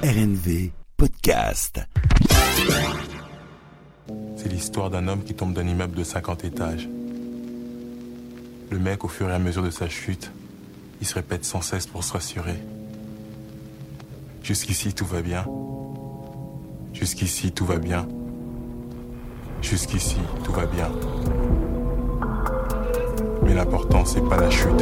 RNV Podcast. C'est l'histoire d'un homme qui tombe d'un immeuble de 50 étages. Le mec, au fur et à mesure de sa chute, il se répète sans cesse pour se rassurer. Jusqu'ici, tout va bien. Jusqu'ici, tout va bien. Jusqu'ici, tout va bien. Mais l'important, c'est pas la chute.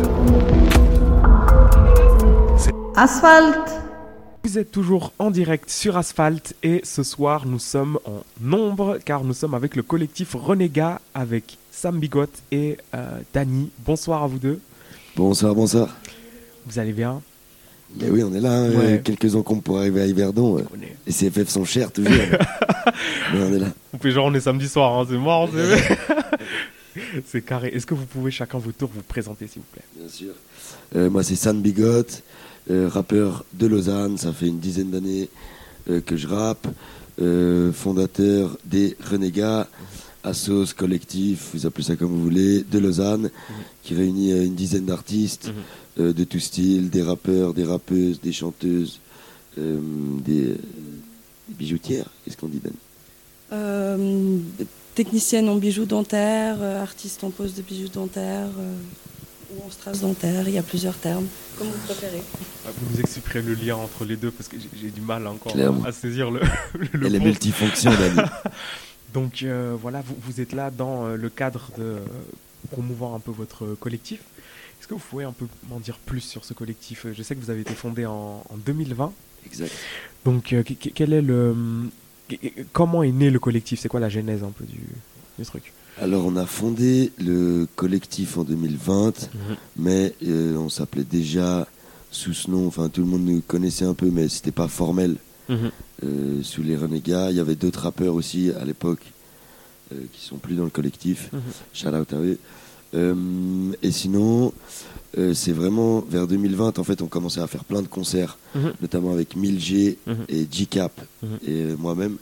C'est Asphalte. Vous êtes toujours en direct sur Asphalte et ce soir nous sommes en nombre car nous sommes avec le collectif Renégat avec Sam Bigot et Dany. Bonsoir à vous deux. Bonsoir. Vous allez bien? Mais oui, on est là, Ouais. quelques encombre pour arriver à Yverdon. Les CFF sont chers toujours. Mais on est là. On fait genre on est samedi soir, hein, c'est mort. C'est carré. Est-ce que vous pouvez chacun votre tour vous présenter s'il vous plaît? Bien sûr. Moi, c'est Sam Bigot, rappeur de Lausanne. Ça fait une dizaine d'années que je rappe. Fondateur des Renégats, assos, collectif, vous appelez ça comme vous voulez, de Lausanne, qui réunit une dizaine d'artistes de tout style, des rappeurs, des rappeuses, des chanteuses, des bijoutières. Qu'est-ce qu'on dit, Dan? Technicienne en bijoux dentaires, artiste en pose de bijoux dentaires ou en strass dentaire, il y a plusieurs termes, comme vous préférez. Vous nous expliquerez le lien entre les deux parce que j'ai du mal encore Clairement. à saisir le Elle est bon. multifonction, Dany. Donc voilà, vous êtes là dans le cadre de promouvoir un peu votre collectif. Est-ce que vous pouvez un peu m'en dire plus sur ce collectif? Je sais que vous avez été fondé en 2020. Exact. Donc quel est comment est né le collectif? C'est quoi la genèse un peu du truc? Alors, on a fondé le collectif en 2020, mais on s'appelait déjà sous ce nom. Enfin, tout le monde nous connaissait un peu, mais c'était pas formel. Sous les Renégats, il y avait d'autres rappeurs aussi à l'époque qui sont plus dans le collectif. Shout out à eux. Et sinon, c'est vraiment vers 2020, en fait, on commençait à faire plein de concerts, notamment avec 1000G et G-Cap et moi-même.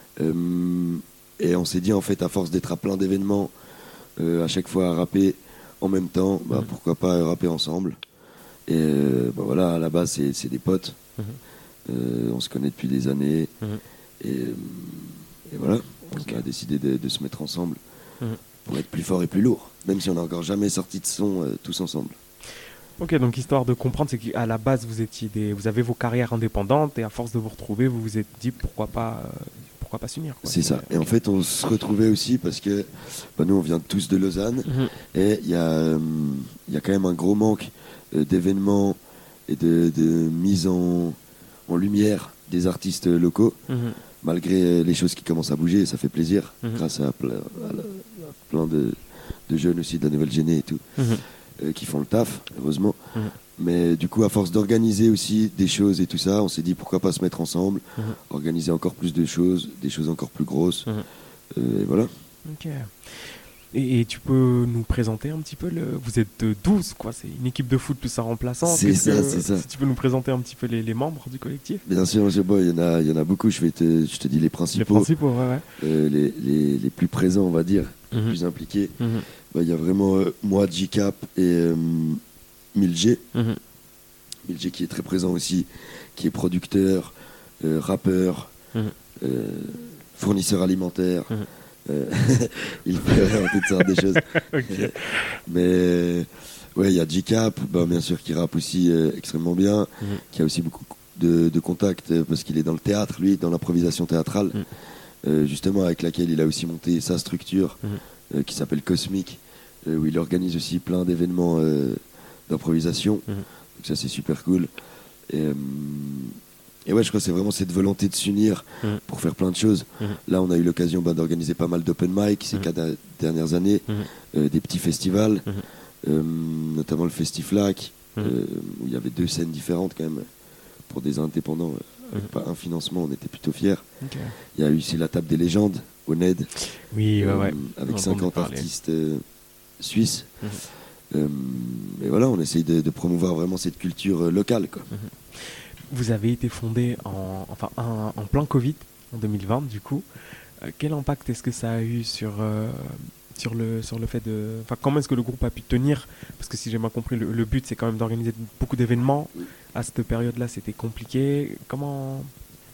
Et on s'est dit, en fait, à force d'être à plein d'événements, à chaque fois à rapper en même temps, pourquoi pas rapper ensemble. Et voilà, à la base, c'est des potes. On se connaît depuis des années. Et voilà, on a décidé de se mettre ensemble pour être plus fort et plus lourd, même si on n'a encore jamais sorti de son tous ensemble. Ok, donc histoire de comprendre, c'est qu'à la base vous avez vos carrières indépendantes et à force de vous retrouver, vous vous êtes dit pourquoi pas s'unir, quoi. C'est ça. Et en fait, on se retrouvait aussi parce que nous, on vient tous de Lausanne et il y a quand même un gros manque d'événements et de mise en lumière des artistes locaux. Malgré les choses qui commencent à bouger, ça fait plaisir, grâce à plein de jeunes aussi de la nouvelle géné et tout, qui font le taf, heureusement. Mais du coup, à force d'organiser aussi des choses et tout ça, on s'est dit pourquoi pas se mettre ensemble, organiser encore plus de choses, des choses encore plus grosses. Et voilà. Ok. Et tu peux nous présenter un petit peu vous êtes 12, quoi. C'est une équipe de foot plus un remplaçant. C'est ça. Si tu peux nous présenter un petit peu les membres du collectif. Bien sûr, il y en a beaucoup. Je te dis les principaux. Les principaux, ouais. Les plus présents, on va dire, les plus impliqués. Il y a vraiment moi, G-Cap et 1000G. 1000G qui est très présent aussi, qui est producteur, rappeur, fournisseur alimentaire. Il fait toutes sortes de choses. Ok. Mais ouais, il y a G-Cap, bien sûr, qui rappe aussi extrêmement bien, qui a aussi beaucoup de contacts parce qu'il est dans le théâtre, lui, dans l'improvisation théâtrale, justement avec laquelle il a aussi monté sa structure qui s'appelle Cosmic, où il organise aussi plein d'événements d'improvisation. Donc ça, c'est super cool. Et ouais, je crois que c'est vraiment cette volonté de s'unir pour faire plein de choses. Là, on a eu l'occasion d'organiser pas mal d'open mic ces 4 dernières années, des petits festivals, notamment le Festiflac, où il y avait 2 scènes différentes quand même, pour des indépendants, avec pas un financement, on était plutôt fiers. Ok. Il y a eu aussi la table des légendes, au NED, Oui, ouais. avec On en 50 parlait. artistes suisses. Et voilà, on essaye de promouvoir vraiment cette culture locale, quoi. Vous avez été fondé en plein Covid, en 2020, du coup. Quel impact est-ce que ça a eu sur le fait de... Enfin, comment est-ce que le groupe a pu tenir? Parce que si j'ai bien compris, le but, c'est quand même d'organiser beaucoup d'événements. À cette période-là, c'était compliqué. Comment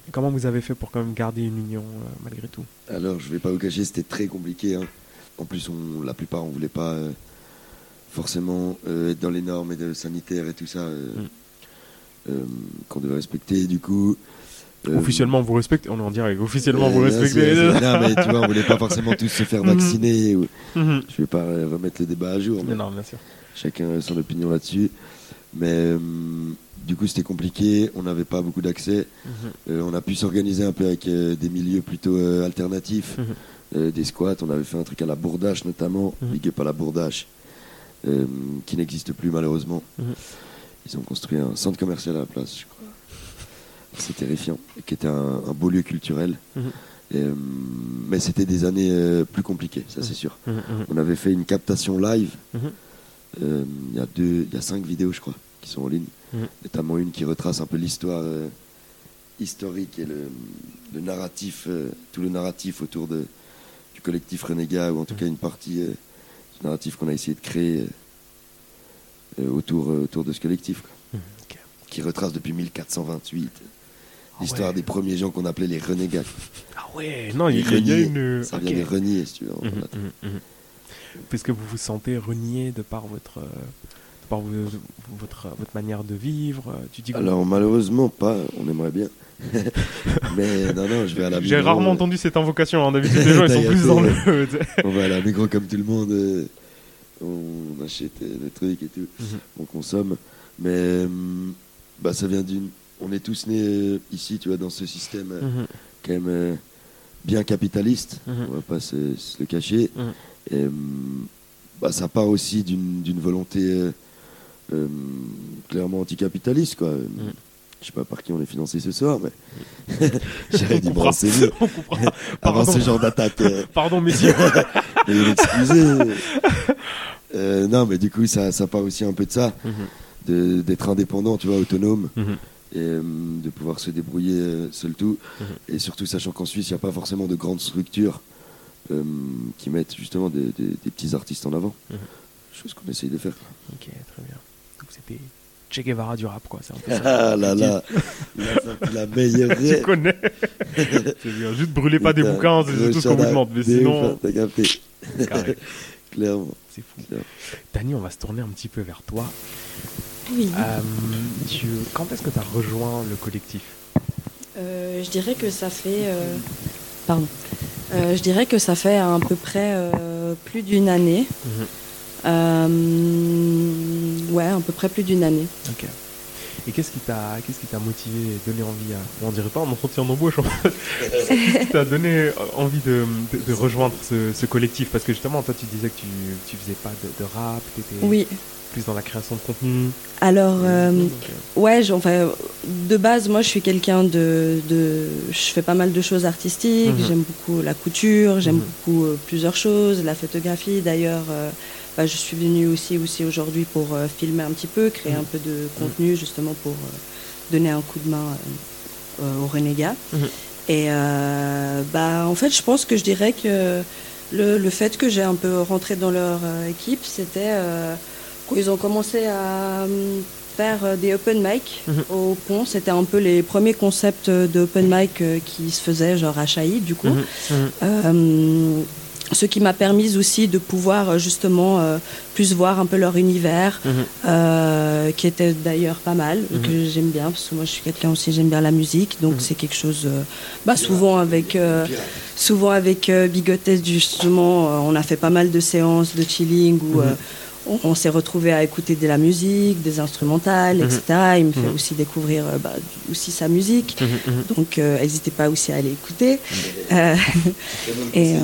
Comment vous avez fait pour quand même garder une union malgré tout? Alors, je vais pas vous cacher, c'était très compliqué. Hein. En plus, la plupart, on voulait pas forcément être dans les normes sanitaires et tout ça qu'on devait respecter. Du coup, officiellement, vous respectez. On est en direct. Officiellement, vous respectez. Non, mais tu vois, on voulait pas forcément tous se faire vacciner. Je vais pas remettre le débat à jour. Mais non, bien sûr. Chacun a son opinion là-dessus. Mais du coup, c'était compliqué. On n'avait pas beaucoup d'accès. On a pu s'organiser un peu avec des milieux plutôt alternatifs, des squats. On avait fait un truc à la Bourdache notamment, big up à la Bourdache, qui n'existe plus malheureusement. Ils ont construit un centre commercial à la place, je crois. C'est terrifiant, qui était un beau lieu culturel. Mais c'était des années plus compliquées, ça c'est sûr. On avait fait une captation live. Il y a 5 vidéos, je crois, qui sont en ligne. Notamment une qui retrace un peu l'histoire historique et le narratif, tout le narratif autour du collectif Renégat, ou en tout cas une partie du narratif qu'on a essayé de créer autour de ce collectif, quoi. Qui retrace depuis 1428 l'histoire des premiers gens qu'on appelait les renégats. Ah ouais, non, il y a une... Ça vient des reniers, si tu veux. Puisque vous vous sentez renié de par votre manière de vivre. Tu dis alors malheureusement pas, on aimerait bien. Mais non, je vais à la Migros. J'ai rarement entendu cette invocation, hein. D'habitude les gens ils sont plus dans le... On va à la Migros comme tout le monde, on achète des trucs et tout, on consomme. Mais ça vient on est tous nés ici, tu vois, dans ce système quand même bien capitaliste, on va pas se le cacher. Et ça part aussi d'une volonté clairement anticapitaliste, quoi. Je sais pas par qui on est financé ce soir, mais j'avais dit brasser mieux avant ce genre d'attaque. Pardon, messieurs. Excusez. Non, mais du coup, ça part aussi un peu de ça, d'être indépendant, tu vois, autonome. Et de pouvoir se débrouiller seul tout, et surtout sachant qu'en Suisse il n'y a pas forcément de grandes structures qui mettent justement des petits artistes en avant, chose qu'on essaye de faire. Ok, très bien. Donc c'était Che Guevara du rap, quoi, c'est un peu ça. Ah là la meilleure. Tu connais. C'est bien, juste brûlez pas des bouquins, c'est tout ce qu'on vous demande, mais sinon t'as capté. Clairement, c'est fou. Dani, on va se tourner un petit peu vers toi. Oui. Quand est-ce que tu as rejoint le collectif? Je dirais que ça fait... je dirais que ça fait à peu près plus d'une année. Ouais, à peu près plus d'une année. Ok. Et qu'est-ce qui t'a motivé et donné envie on dirait pas en entretien d'embauche, en fait. Qu'est-ce qui t'a donné envie de rejoindre ce collectif? Parce que justement, toi, tu disais que tu faisais pas de rap, t'étais... Oui. Plus dans la création de contenu. Alors, ouais, de base, moi, je suis quelqu'un je fais pas mal de choses artistiques. J'aime beaucoup la couture, j'aime beaucoup plusieurs choses, la photographie. D'ailleurs, je suis venue aussi aujourd'hui pour filmer un petit peu, créer un peu de contenu, justement pour donner un coup de main aux renégats. Et en fait, je pense que je dirais que le fait que j'ai un peu rentré dans leur équipe, c'était... quand ils ont commencé à faire des open mic au Pont, c'était un peu les premiers concepts de open mic qui se faisaient, genre à Chailly, du coup. Ce qui m'a permis aussi de pouvoir justement plus voir un peu leur univers, qui était d'ailleurs pas mal, que j'aime bien, parce que moi je suis quelqu'un aussi, j'aime bien la musique, donc c'est quelque chose, souvent avec Bigotes, justement, on a fait pas mal de séances de chilling où on s'est retrouvés à écouter de la musique, des instrumentales, etc. Il me fait aussi découvrir aussi sa musique. Donc, n'hésitez pas aussi à aller écouter. Et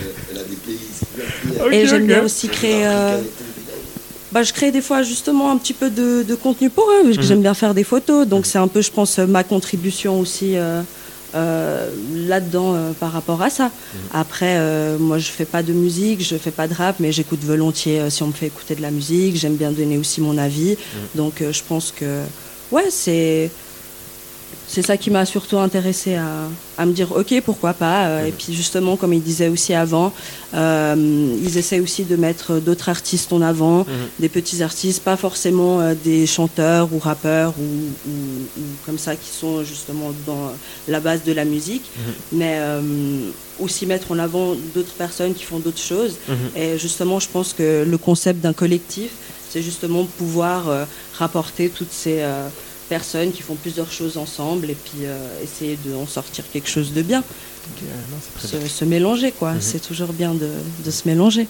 j'aime bien aussi créer... je crée des fois justement un petit peu de contenu pour eux, parce que j'aime bien faire des photos. Donc, c'est un peu, je pense, ma contribution aussi... là-dedans par rapport à ça. Après, moi je fais pas de musique, je fais pas de rap, mais j'écoute volontiers si on me fait écouter de la musique. J'aime bien donner aussi mon avis. Donc je pense que ouais, c'est c'est ça qui m'a surtout intéressée à me dire ok, pourquoi pas. Et puis justement, comme il disait aussi avant, ils essaient aussi de mettre d'autres artistes en avant, des petits artistes, pas forcément des chanteurs ou rappeurs ou comme ça qui sont justement dans la base de la musique, mais aussi mettre en avant d'autres personnes qui font d'autres choses. Et justement, je pense que le concept d'un collectif, c'est justement pouvoir rapporter toutes ces personnes qui font plusieurs choses ensemble et puis essayer d'en sortir quelque chose de bien. Okay, non, c'est très bien. Se mélanger, quoi. C'est toujours bien de se mélanger.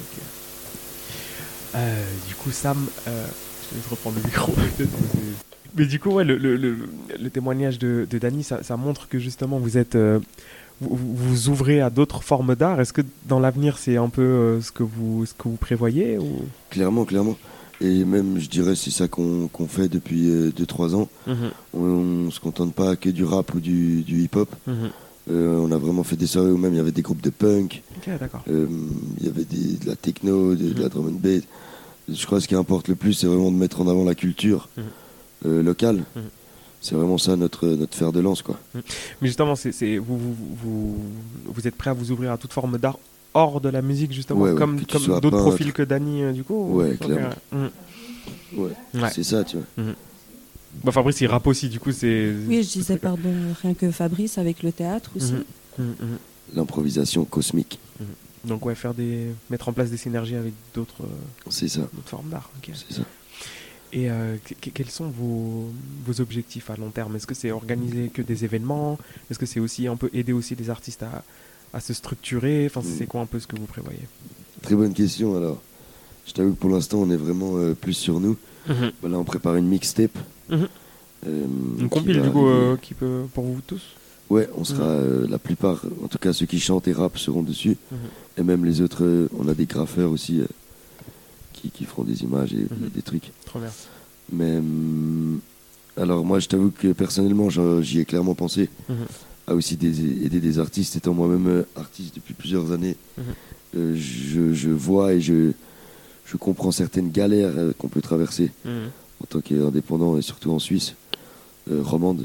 Du coup, Sam, je vais reprendre le micro. Mais du coup, ouais, le témoignage de Dany, ça montre que justement vous êtes... vous ouvrez à d'autres formes d'art. Est-ce que dans l'avenir, c'est un peu ce que vous prévoyez ou... Clairement. Et même, je dirais, c'est ça qu'on fait depuis 2-3 ans. On ne se contente pas que du rap ou du hip-hop. On a vraiment fait des soirées où même il y avait des groupes de punk. Okay, d'accord. Il y avait de la techno, de la drum and bass. Je crois que ce qui importe le plus, c'est vraiment de mettre en avant la culture locale. C'est vraiment ça notre fer de lance, quoi. Mais justement, vous êtes prêt à vous ouvrir à toute forme d'art hors de la musique, justement, ouais, comme d'autres profils que Dany, du coup. Ouais, clairement. Ouais, c'est ça, tu vois. Bah, Fabrice, il rappe aussi, du coup, c'est... Oui, je disais, pardon, rien que Fabrice avec le théâtre aussi. L'improvisation cosmique. Donc, ouais, mettre en place des synergies avec d'autres formes d'art. Okay. C'est ça. Et quels sont vos objectifs à long terme? Est-ce que c'est organiser que des événements? Est-ce que c'est aussi un peu aider aussi les artistes à se structurer? Enfin, c'est quoi un peu ce que vous prévoyez? Très bonne question. Alors, je t'avoue que pour l'instant, on est vraiment plus sur nous. Là, on prépare une mixtape. Une compile, du coup, qui peut pour vous tous? Ouais, on sera la plupart, en tout cas ceux qui chantent et rappent seront dessus. Et même les autres, on a des graffeurs aussi qui feront des images et des trucs. Trop bien. Mais alors moi, je t'avoue que personnellement, j'y ai clairement pensé à aussi aider des artistes. Étant moi-même artiste depuis plusieurs années, je vois et je comprends certaines galères qu'on peut traverser en tant qu'indépendant et surtout en Suisse romande.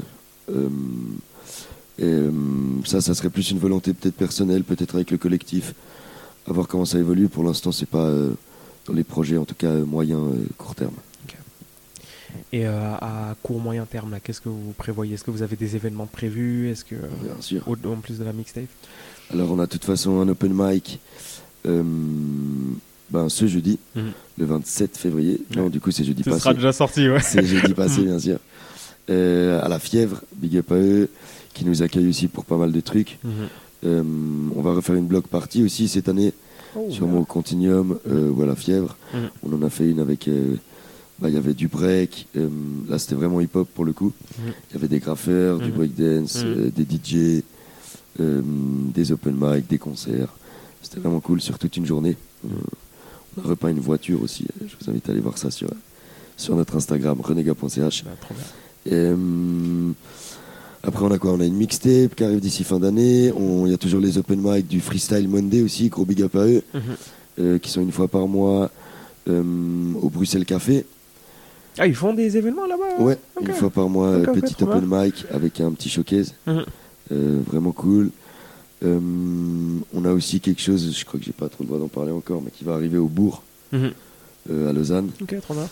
Ça serait plus une volonté peut-être personnelle, peut-être avec le collectif, à voir comment ça évolue. Pour l'instant, c'est pas dans les projets, en tout cas moyen, court terme. Okay. Et à court, moyen terme, là, qu'est-ce que vous prévoyez? Est-ce que vous avez des événements prévus? Est-ce que, bien sûr. En plus de la mixtape? Alors, on a de toute façon un open mic ce jeudi, le 27 février. Non, du coup, c'est jeudi passé. Ça sera déjà sorti, ouais. C'est jeudi passé, bien sûr. À la Fièvre, big up à eux, qui nous accueillent aussi pour pas mal de trucs. On va refaire une block party aussi cette année, sûrement au Continuum ou à la Fièvre. On en a fait une avec... il y avait du break, là c'était vraiment hip-hop pour le coup. Il y avait des graffeurs, du breakdance, des DJ, des open mic, des concerts. C'était vraiment cool sur toute une journée. On a repeint une voiture aussi. Je vous invite à aller voir ça sur notre Instagram, renega.ch. Et après on a quoi? On a une mixtape qui arrive d'ici fin d'année. Il y a toujours les open mic du Freestyle Monday aussi, gros big up à eux, qui sont une fois par mois au Bruxelles Café. Ah, ils font des événements là-bas? Ouais, une fois par mois, petit open mic avec un petit showcase. Vraiment cool. On a aussi quelque chose, je crois que j'ai pas trop le droit d'en parler encore, mais qui va arriver au Bourg, à Lausanne. Ok, trop bien.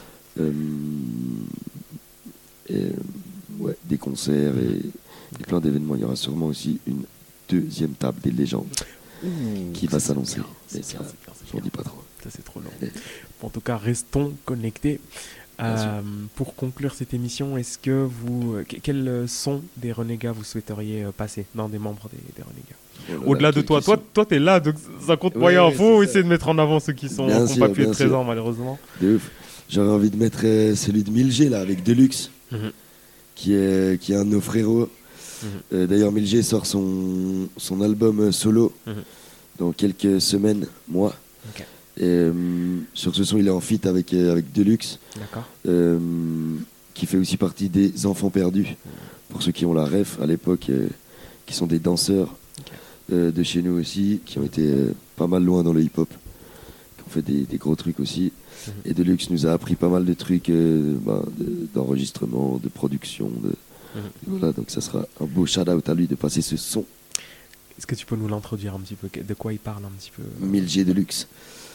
Des concerts et plein d'événements. Il y aura sûrement aussi une deuxième table des légendes qui va s'annoncer. Mais ça, j'en dis pas trop. Ça, c'est trop long. En tout cas, restons connectés. Pour conclure cette émission, est-ce que quels sont des renégats vous souhaiteriez passer dans des membres des renégats? Au-delà de toi, t'es là, donc ça compte moyen. Faut essayer de mettre en avant ceux qui n'ont pas pu être présents, malheureusement. De ouf. J'aurais envie de mettre celui de Milgé là, avec Deluxe, qui est un de nos frérots. D'ailleurs, Milgé sort son album solo dans quelques semaines, mois. Okay. Et sur ce son, il est en feat avec Deluxe, qui fait aussi partie des Enfants Perdus, pour ceux qui ont la ref à l'époque, qui sont des danseurs de chez nous aussi, qui ont été pas mal loin dans le hip-hop, qui ont fait des gros trucs aussi. Et Deluxe nous a appris pas mal de trucs d'enregistrement, de production, Voilà, donc ça sera un beau shout-out à lui de passer ce son. Est-ce que tu peux nous l'introduire un petit peu? De quoi il parle un petit peu? 1000G Deluxe.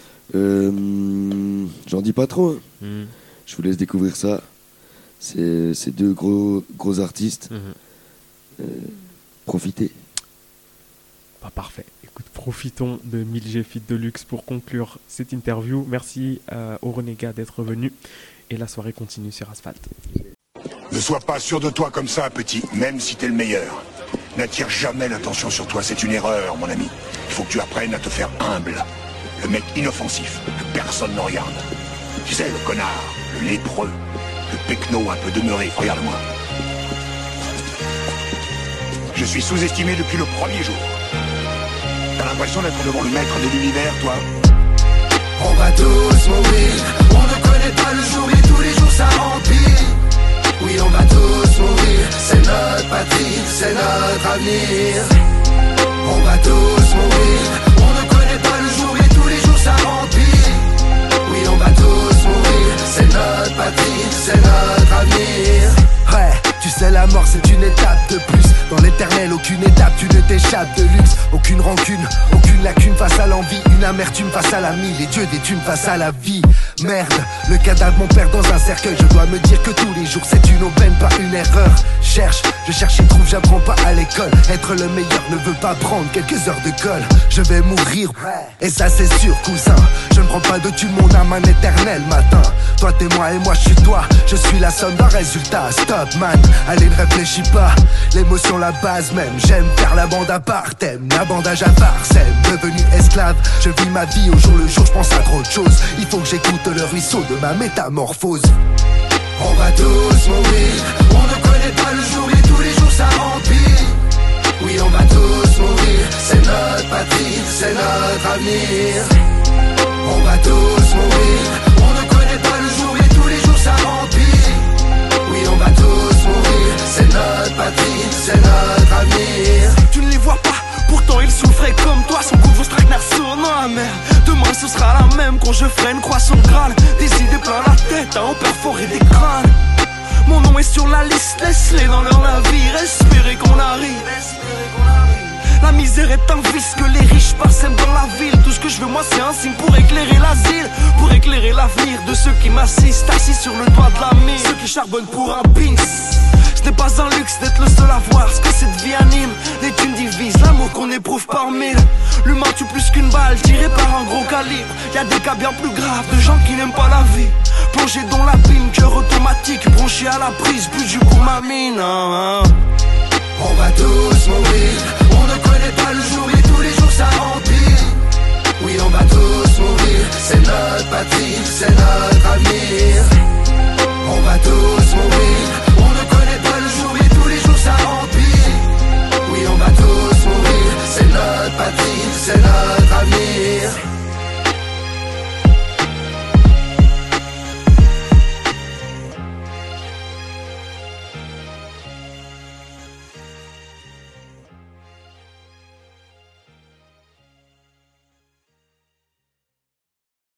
J'en dis pas trop. Hein. Je vous laisse découvrir ça. C'est deux gros artistes. Profitez. Bah, parfait. Écoute, profitons de 1000G Fit Deluxe pour conclure cette interview. Merci au Renégat d'être venu. Et la soirée continue sur Asphalt. Ne sois pas sûr de toi comme ça, petit, même si t'es le meilleur. N'attire jamais l'attention sur toi, c'est une erreur, mon ami. Il faut que tu apprennes à te faire humble. Le mec inoffensif, que personne ne regarde. Tu sais, le connard, le lépreux, le pecno un peu demeuré, regarde-moi. Je suis sous-estimé depuis le premier jour. T'as l'impression d'être devant le maître de l'univers, toi? On va tous mourir, on ne connaît pas le jour et tous les jours ça remplit. Oui, on va tous mourir, c'est notre patrie, c'est notre avenir. On va tous mourir, on ne connaît pas le jour et tous les jours ça remplit. Oui, on va tous mourir, c'est notre patrie, c'est notre avenir. Ouais, tu sais la mort c'est une étape de plus. Dans l'éternel, aucune étape, tu ne t'échappes de luxe. Aucune rancune, aucune lacune face à l'envie. Une amertume face à l'ami, les dieux des thunes face à la vie. Merde, le cadavre mon père dans un cercueil. Je dois me dire que tous les jours c'est une aubaine, pas une erreur. Je cherche et trouve, j'apprends pas à l'école. Être le meilleur ne veut pas prendre quelques heures de colle. Je vais mourir, et ça c'est sûr cousin. Je ne prends pas de tue mon âme un éternel matin. Toi t'es moi et moi je suis toi. Je suis la somme d'un résultat, stop man. Allez ne réfléchis pas, l'émotion la base même. J'aime faire la bande à part, t'aimes la bandage à Varsem. Devenu esclave, je vis ma vie au jour le jour, je pense à trop de choses. Il faut que j'écoute le ruisseau de ma métamorphose. On va tous mourir, on ne connaît pas le jour et tous les jours ça remplit. Oui, on va tous mourir, c'est notre patrie, c'est notre avenir. On va tous mourir, on ne connaît pas le jour et tous les jours ça remplit. Oui, on va tous mourir, c'est notre patrie, c'est notre avenir. Tu ne les vois pas, pourtant ils souffraient comme toi. Son goût de vos traquenards sonnant amer. Demain ce sera la même quand je ferai une croix sur le Graal. Des idées plein la tête à en perforer des crânes. Mon nom est sur la liste, laisse-les dans leur navire. Espérez qu'on arrive. La misère est un vice que les riches parsèment dans la ville. Tout ce que je veux moi c'est un signe pour éclairer l'asile, pour éclairer l'avenir de ceux qui m'assistent, assis sur le toit de la mine. Ceux qui charbonnent pour un pins. Ce n'est pas un luxe d'être le seul à voir ce que cette vie anime. Les thunes divisent, l'amour qu'on éprouve par mille. L'humain tue plus qu'une balle tirée par un gros calibre. Y'a des cas bien plus graves de gens qui n'aiment pas la vie. Plongés dans l'abîme, cœur automatique, branché à la prise, plus du pour ma mine. On va tous mourir, on ne connaît pas le jour et tous les jours ça remplit. Oui, on va tous mourir, c'est notre patrie, c'est notre avenir. On va tous mourir, on ne connaît pas le jour et tous les jours ça remplit. Oui, on va tous mourir, c'est notre patrie, c'est notre avenir.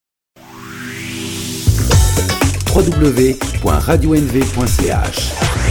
www.radionv.ch